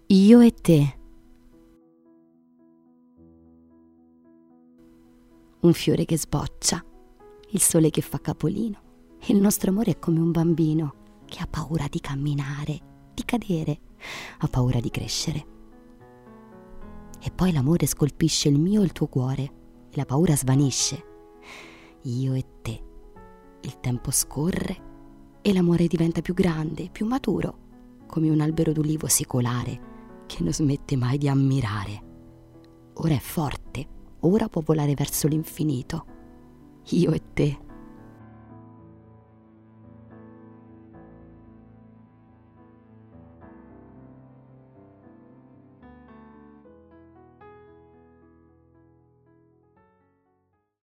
Io e te. Un fiore che sboccia, il sole che fa capolino. Il nostro amore è come un bambino che ha paura di camminare, di cadere, ha paura di crescere. E poi l'amore scolpisce il mio e il tuo cuore e la paura svanisce. Io e te. Il tempo scorre e l'amore diventa più grande, più maturo, come un albero d'ulivo secolare che non smette mai di ammirare. Ora è forte, ora può volare verso l'infinito. Io e te.